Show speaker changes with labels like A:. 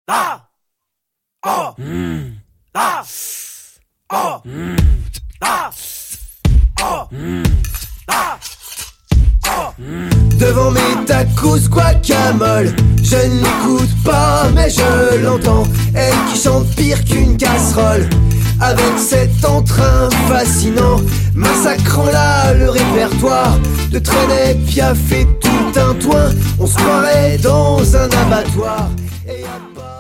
A: Devant mes tacos guacamole, je ne l'écoute pas mais je l'entends. Elle qui chante pire qu'une casserole, avec cet entrain fascinant, massacrant là le répertoire de Trenet, Piaf et tout un toin. On se croirait dans un abattoir et y a pas